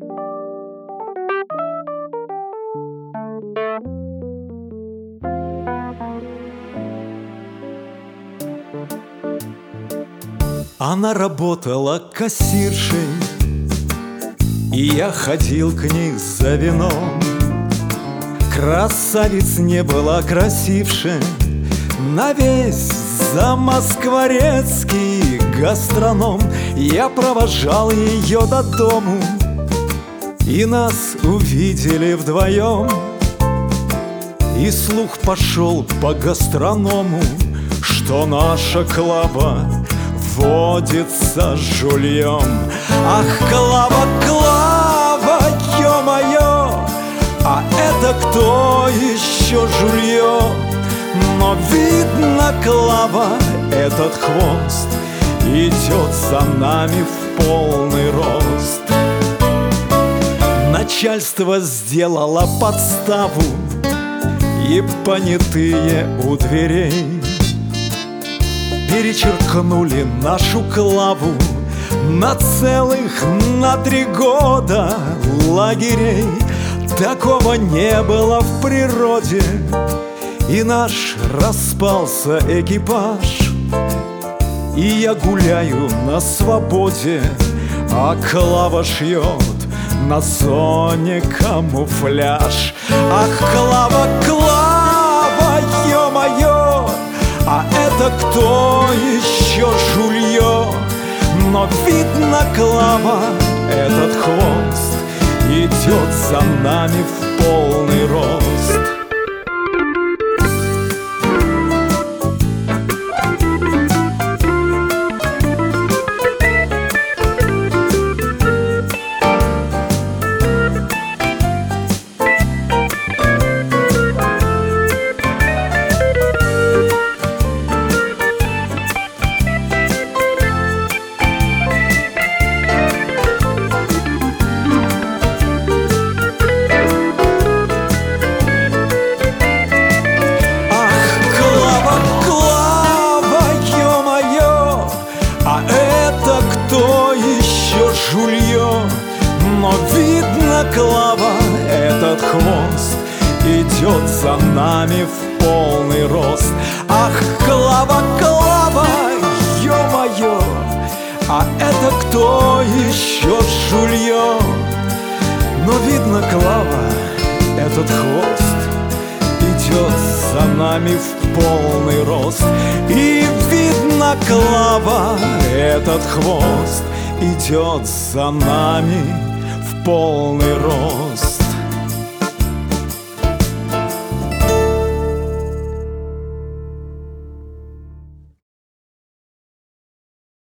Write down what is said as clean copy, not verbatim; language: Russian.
Она работала кассиршей, и я ходил к ней за вином. Красавиц не было красивше на весь замоскворецкий гастроном. Я провожал ее до дому, и нас увидели вдвоем. И слух пошел по гастроному, что наша Клава водится с жульем. Ах, Клава, Клава, ё-моё, а это кто еще жулье? Но видно, Клава, этот хвост идет за нами в полный рост. Начальство сделало подставу, и понятые у дверей перечеркнули нашу Клаву на целых 3 года лагерей. Такого не было в природе, и наш распался экипаж. И я гуляю на свободе, а Клава шьет на зоне камуфляж. Ах, Клава, Клава, ё-моё, а это кто еще жулье? Но видно, Клава, этот хвост идет за нами в полный рост. Жулье, но видно, Клава, этот хвост идет за нами в полный рост. Ах, Клава, Клава, ё-моё, а это кто еще жулье? Но видно, Клава, этот хвост идет за нами в полный рост. И видно, Клава, этот хвост идет за нами в полный рост.